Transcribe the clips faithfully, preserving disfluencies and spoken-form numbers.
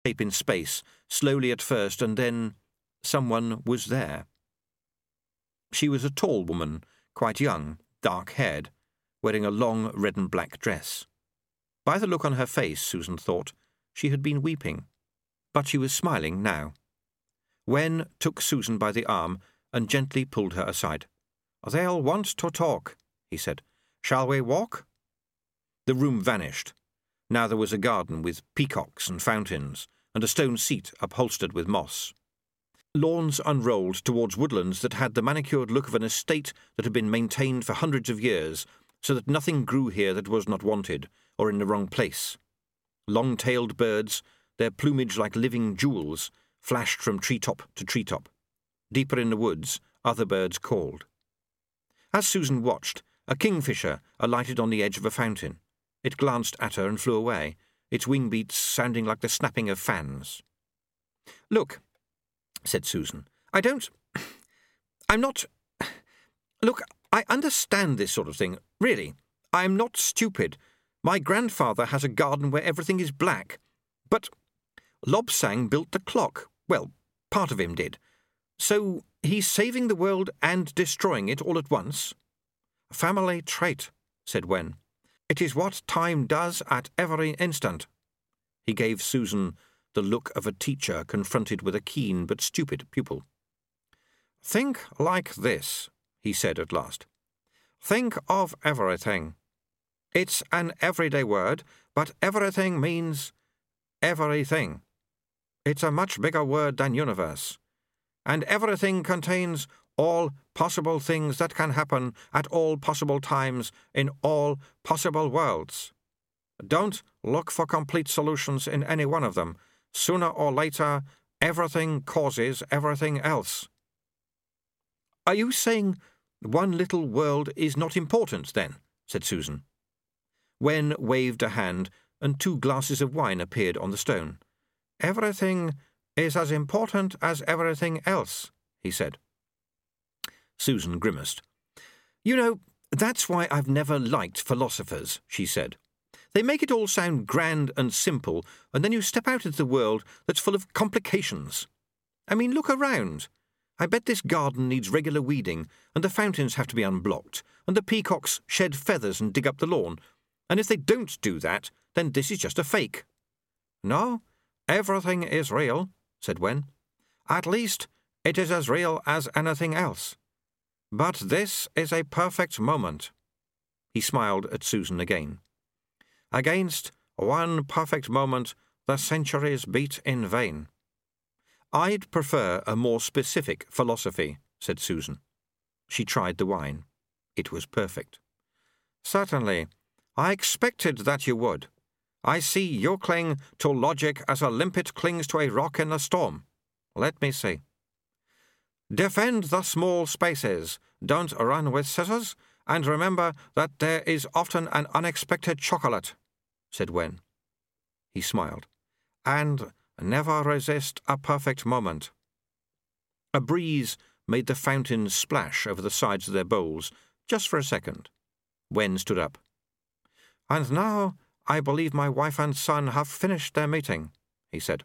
shape in space, slowly at first, and then someone was there. She was a tall woman, quite young, dark-haired, wearing a long red and black dress. By the look on her face, Susan thought, she had been weeping, but she was smiling now. Wen took Susan by the arm and gently pulled her aside. "They'll want to talk," he said. "Shall we walk?" The room vanished. Now there was a garden with peacocks and fountains, and a stone seat upholstered with moss. Lawns unrolled towards woodlands that had the manicured look of an estate that had been maintained for hundreds of years, so that nothing grew here that was not wanted, or in the wrong place. Long-tailed birds, their plumage like living jewels, flashed from treetop to treetop. Deeper in the woods, other birds called. As Susan watched, a kingfisher alighted on the edge of a fountain. It glanced at her and flew away, its wing beats sounding like the snapping of fans. "Look," said Susan, "I don't... I'm not... Look, I understand this sort of thing, really. I'm not stupid. My grandfather has a garden where everything is black. But Lobsang built the clock. Well, part of him did. So he's saving the world and destroying it all at once?" "Family trait," said Wen. "It is what time does at every instant." He gave Susan the look of a teacher confronted with a keen but stupid pupil. "Think like this," he said at last. "Think of everything. It's an everyday word, but everything means everything. It's a much bigger word than universe. And everything contains all possible things that can happen at all possible times in all possible worlds. Don't look for complete solutions in any one of them. Sooner or later, everything causes everything else." "Are you saying one little world is not important, then?" said Susan. Wen waved a hand, and two glasses of wine appeared on the stone. "Everything is as important as everything else," he said. Susan grimaced. "You know, that's why I've never liked philosophers," she said. "They make it all sound grand and simple, and then you step out into the world that's full of complications. I mean, look around. I bet this garden needs regular weeding, and the fountains have to be unblocked, and the peacocks shed feathers and dig up the lawn. And if they don't do that, then this is just a fake." "No, everything is real," said Wen. "At least it is as real as anything else. But this is a perfect moment." He smiled at Susan again. "Against one perfect moment, the centuries beat in vain." "I'd prefer a more specific philosophy," said Susan. She tried the wine. It was perfect. "Certainly. I expected that you would. I see you cling to logic as a limpet clings to a rock in a storm. Let me see. Defend the small spaces, don't run with scissors, and remember that there is often an unexpected chocolate," said Wen. He smiled. "And never resist a perfect moment." A breeze made the fountains splash over the sides of their bowls, just for a second. Wen stood up. "And now I believe my wife and son have finished their meeting," he said.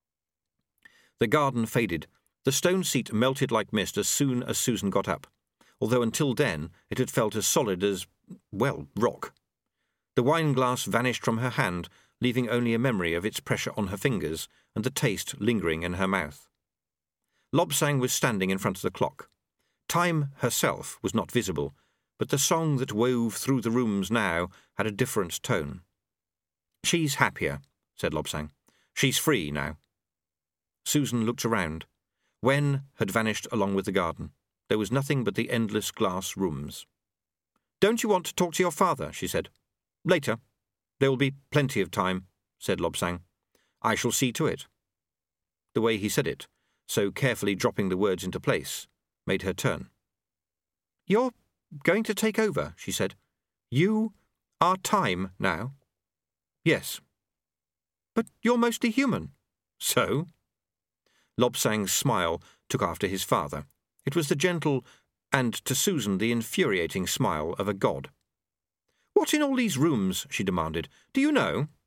The garden faded. The stone seat melted like mist as soon as Susan got up, although until then it had felt as solid as, well, rock. The wine-glass vanished from her hand, leaving only a memory of its pressure on her fingers and the taste lingering in her mouth. Lobsang was standing in front of the clock. Time herself was not visible, but the song that wove through the rooms now had a different tone. "She's happier," said Lobsang. "She's free now." Susan looked around. Wen had vanished along with the garden. There was nothing but the endless glass rooms. "Don't you want to talk to your father?" she said. "Later. There will be plenty of time," said Lobsang. "I shall see to it." The way he said it, so carefully dropping the words into place, made her turn. "You're going to take over," she said. "You are time now." "Yes." "But you're mostly human." "So?" Lobsang's smile took after his father. It was the gentle, and to Susan the infuriating smile of a god. "What in all these rooms?" she demanded. "Do you know?"